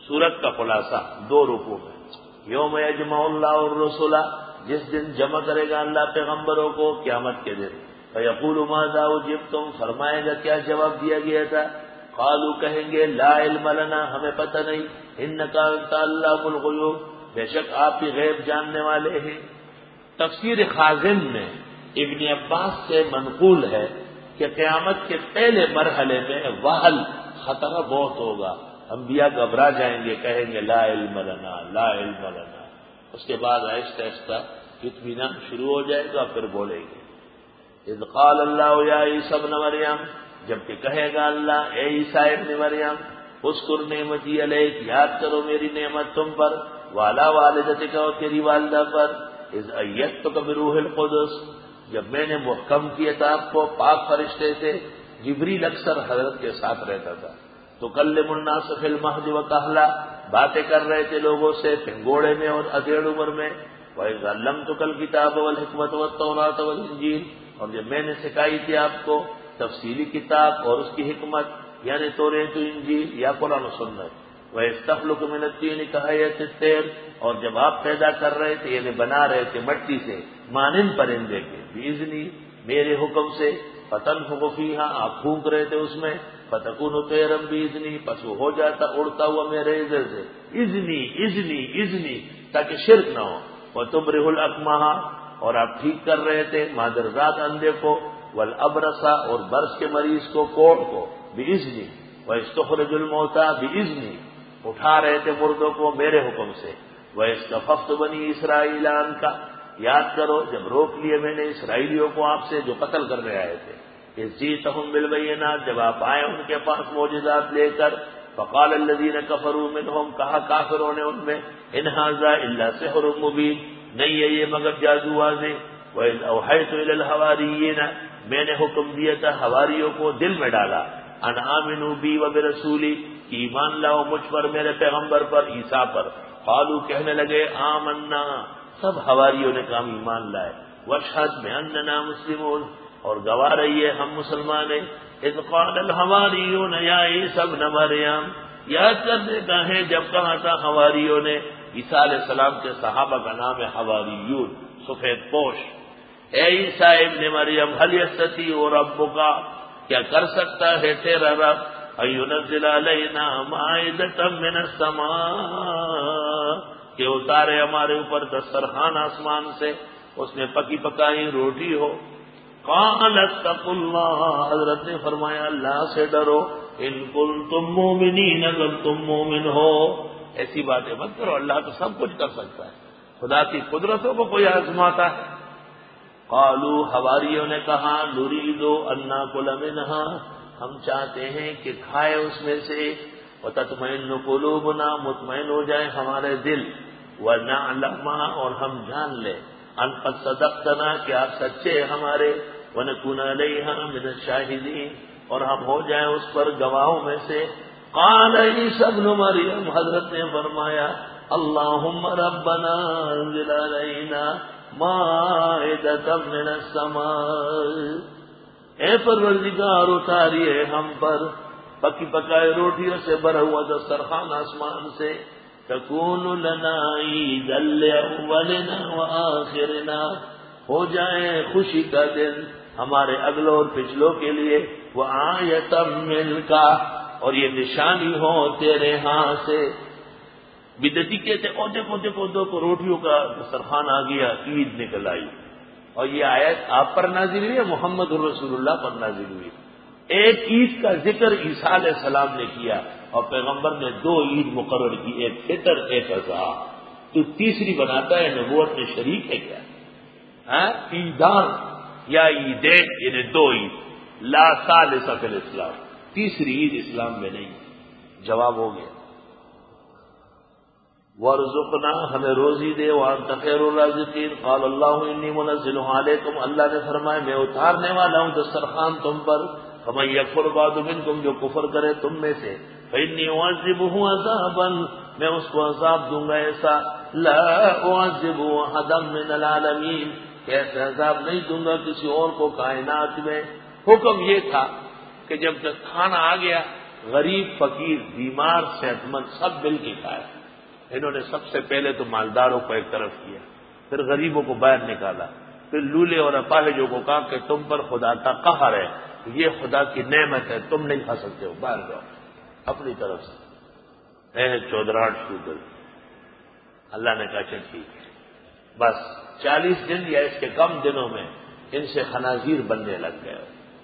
سورت کا خلاصہ 2 رکوع میں. یوم یجمع اللہ الرسل، جس دن جمع کرے گا اللہ پیغمبروں کو قیامت کے دن. فیقول ماذا اجبتم، فرمائے گا کیا جواب دیا گیا تھا. قالوا کہیں گے لا علم لنا، ہمیں پتہ نہیں. انک انت علام الغیوب، بے شک آپ ہی غیب جاننے والے ہیں. تفسیر خازن میں ابن عباس سے منقول ہے کہ قیامت کے پہلے مرحلے میں وہل خطرہ بہت ہوگا، انبیاء گھبرا جائیں گے، کہیں گے لا علم لنا لا علم لنا. اس کے بعد آہستہ آہستہ اطمینان شروع ہو جائے گا، پھر بولیں گے. اذ قال اللہ یا عیسی ابن مریم، جبکہ کہے گا اللہ اے عیسیٰ ابن مریم، اذکر نعمتی علیک، یاد کرو میری نعمت تم پر، وعلی والدتک، اور تیری والدہ پر. اذ ایدتک بروح القدس، جب میں نے محکم کیا تھا آپ کو پاک فرشتے سے. جبریل اکثر حضرت کے ساتھ رہتا تھا. تو کلم الناس فی المہد وکہلا، باتیں کر رہے تھے لوگوں سے پنگوڑے میں اور ادھیڑ عمر میں. وَإِذْ عَلَّمْتُكَ الْكِتَابَ وَالْحِکْمَةَ وَالتَّوْرَاةَ وَالْإِنجِیلَ، اور جب میں نے سکھائی تھی آپ کو تفصیلی کتاب اور اس کی حکمت، یعنی توریت و انجیل یا قرآن و سنت. وَإِذْ تَخْلُقُ مِنَ الطِّينِ كَهَيْئَةِ الطَّيْرِ، اور جب آپ پیدا کر رہے تھے یعنی بنا رہے تھے مٹی سے مانند پرندے کے، بِإِذْنِی، میرے حکم سے. فَتَنفُخُ فِیہا، آپ پھونک رہے تھے اس میں. فَتَکُونُ طَیْرًا بِإِذْنِی، پس وہ ہو جاتا اڑتا ہوا میرے اذن سے. اذنی اذنی اذنی، تاکہ شرک نہ ہو. وَتُبْرِئُ الْأَکْمَحَ، اور آپ ٹھیک کر رہے تھے مادرزاد اندھے کو. والابرص، اور برس کے مریض کو، کوڑ کو، بِإِذْنِی. وَإِسْتُخْرِجُ الْمَوْتَىٰ بِإِذْنِی، اٹھا رہے تھے مردوں کو میرے حکم سے. وَإِسْتَخْفَفْتُ بَنِي إِسْرَائِیلَ عَنْکَ، یاد کرو جب روک لیے میں نے اسرائیلیوں کو آپ سے جو قتل کرنے آئے تھے. اذ جئتہم بالبینات، جب آپ آئے ان کے پاس معجزات لے کر. فقال الذین کفروا منہم، کہا کافروں نے ان میں، ان ھذا الا سحر مبین، نہیں ہے یہ مگر جادو واضح. وَإِذْ أَوْحَيْتُ إِلَى الْحَوَارِيِّينَ، میں نے حکم دیا تھا حواریوں کو، دل میں ڈالا، ان آمنوا بی وبرسولی، کہ ایمان لاؤ مجھ پر، میرے پیغمبر پر، عیسیٰ پر. قالوا، کہنے لگے، آمنا، سب حواریوں نے کہا ایمان لائے. واشہد بأننا مسلمون، اور گواہ رہیے ہم مسلمان ہیں. اذ قال الحواریون یا عیسی ابن مریم، یاد کرنے کا ہے جب کہا تھا حواریوں نے، عیسیٰ علیہ السلام کے صحابہ کا نام ہے حواریون، سفید پوش. اے عیسیٰ ابن مریم، هل یستطیع ربک، کیا کر سکتا ہے تیرا رب، ان ينزل علینا مائدۃ من السماء، کہ اتارے ہمارے اوپر دسترخوان آسمان سے، اس میں پکی پکائی روٹی ہو. قال اتقوا اللہ، حضرت نے فرمایا اللہ سے ڈرو، ان کنتم مؤمنین، اگر تم مومن ہو. ایسی باتیں مت کرو، اللہ تو سب کچھ کر سکتا ہے، خدا کی قدرتوں کو کوئی آزماتا ہے. قالوا، حواریوں نے کہا، نرید ان ناکل منہا، ہم چاہتے ہیں کہ کھائے اس میں سے. وتطمئن قلوبنا، مطمئن ہو جائے ہمارے دل. ونعلم، اور ہم جان لیں، ان قد صدقتنا، کہ آپ سچے ہیں ہمارے. ونکون علیہا من الشاہدین، اور ہم ہو جائیں اس پر گواہوں میں سے. قال عیسی ابن مریم، حضرت نے فرمایا، اللہم ربنا انزل علینا مائدۃ من السماء، اے پروردگار اتاریے ہم پر پکی پکائے روٹیوں سے بھرا ہوا دسترخوان آسمان سے. تکون لنا عیدا لاولنا وآخرنا، ہو جائے خوشی کا دن ہمارے اگلوں اور پچھلوں کے لیے. وآیۃ منک، اور یہ نشانی ہو تیرے ہاں سے. بدعتی کہتے او دیکھو دیکھو دیکھو روٹیوں کا دسترخوان آ گیا، عید نکل آئی. اور یہ آیت آپ پر نازل ہوئی ہے، محمد الرسول اللہ پر نازل ہوئی. ایک عید کا ذکر عیسیٰ علیہ السلام نے کیا، اور پیغمبر نے 2 عید مقرر کی، ایک فطر ایک اضحیٰ. تو تیسری بناتا ہے نبوت میں شریک ہے کیا؟ عیدان یا عیدین، یعنی 2 عید. لا ثالث فی الاسلام، تیسری عید اسلام میں نہیں. جواب ہو گیا. وارزقنا، ہمیں روزی دے، وانت خیر الرازقین. قال اللہ انی منزل علیکم، اللہ نے فرمایا میں اتارنے والا ہوں دسترخوان تم پر. فمن یکفر بعد منکم، جو کفر کرے تم میں سے، فانی اعذبہ عذابا، میں اس کو عذاب دوں گا ایسا، لا اعذب احدا من العالمین، کہ ایسا عذاب نہیں دوں گا کسی اور کو کائنات میں. حکم یہ تھا کہ جب تک کھانا آ گیا غریب فقیر بیمار صحت مند سب مل کے کھائے. انہوں نے سب سے پہلے تو مالداروں کو ایک طرف کیا، پھر غریبوں کو باہر نکالا، پھر لولے اور اپاہجوں کو کہا کہ تم پر خدا کا قہر ہے، یہ خدا کی نعمت ہے، تم نہیں کھا سکتے ہو، باہر جاؤ. اپنی طرف سے چودراہٹ شروع کر دی. اللہ نے کہا اچھا ٹھیک ہے. بس 40 دن یا اس کے کم دنوں میں ان سے خنازیر بننے لگ گئے.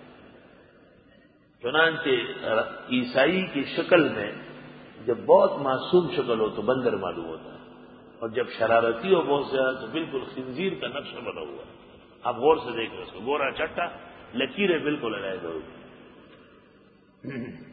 چنانچہ عیسائی کی شکل میں جب بہت معصوم شکل ہو تو بندر معلوم ہوتا ہے، اور جب شرارتی ہو بہت زیادہ تو بالکل خنزیر کا نقشہ بنا ہوا ہے. آپ غور سے دیکھ رہے اس کو، گورا چٹا، لکیریں بالکل علیحدہ ہوگی.